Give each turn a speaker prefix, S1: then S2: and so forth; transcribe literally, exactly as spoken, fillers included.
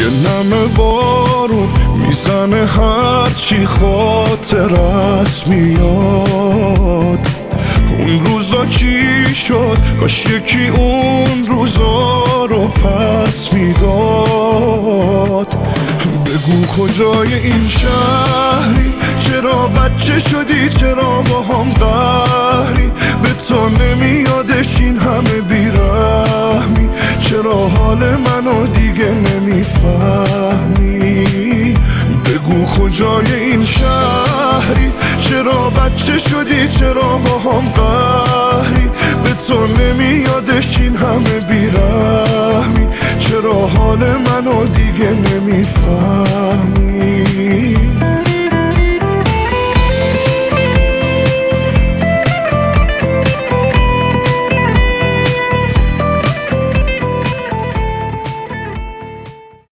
S1: یه نمه بارون میزنه هرچی خاطرت میاد. اون روزا چی شد؟ کاش یکی اون روزا رو پس میداد. بگو کجای این شهری؟ چرا بچه شدی؟ چرا با هم قهری؟ به تو نمیادش این همه بیرحمی؟ چرا حال منو دیگه نمیفهمی؟ بگو کجای این شهری؟ چرا بچه شدی؟ چرا با هم قهری؟ به تو نمیادش این همه بیرحمی؟ چرا حال منو دیگه نمیفهمی؟